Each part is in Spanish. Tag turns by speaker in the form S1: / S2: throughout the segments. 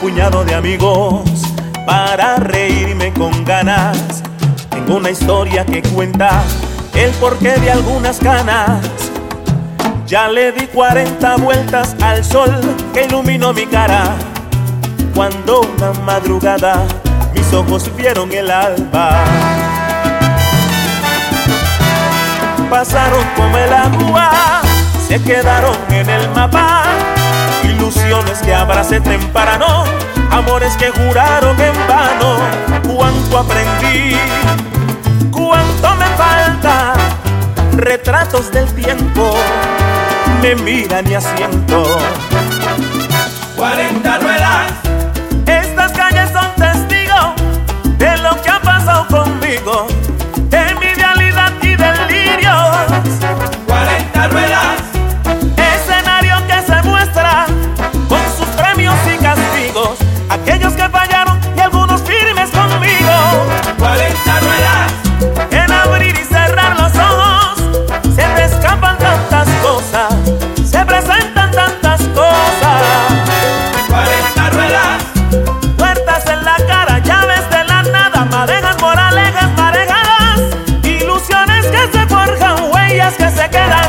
S1: puñado de amigos para reírme con ganas. Tengo una historia que cuenta el porqué de algunas ganas. Ya le di 40 vueltas al sol que iluminó mi cara, cuando una madrugada mis ojos vieron el alba. Pasaron como el agua, se quedaron en el mapa. Ilusiones que abracé temprano, amores que juraron en vano. Cuánto aprendí, cuánto me falta. Retratos del tiempo me miran y asiento.
S2: 40 ruedas.
S1: Estas calles son testigos de lo que ha pasado conmigo, de mi idealidad y delirios.
S2: 40 ruedas.
S1: Escenario que se muestra con sus premios y castigos, aquellos que fallaron y algunos firmes conmigo.
S2: 40 ruedas.
S1: En abrir y cerrar los ojos se te escapan tantas cosas, se presentan tantas cosas.
S2: 40 ruedas.
S1: Puertas en la cara, llaves de la nada, madejas moralejas marejadas, ilusiones que se forjan, huellas que se quedan.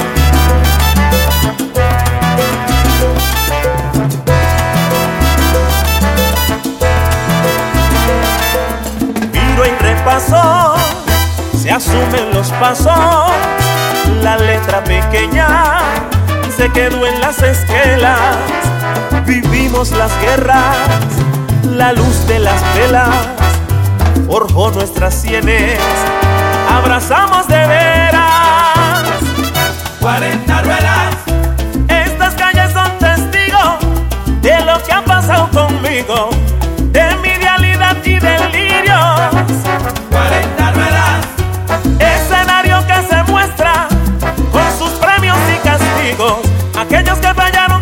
S1: Miro y repaso, se asumen los pasos, la letra pequeña se quedó en las esquelas. Vivimos las guerras, la luz de las velas forjó nuestras sienes, abrazamos de veras.
S2: 40 ruedas.
S1: Estas calles son testigos de lo que ha pasado conmigo, de mi idealidad y delirios.
S2: 40 ruedas.
S1: Escenario que se muestra con sus premios y castigos, aquellos que fallaron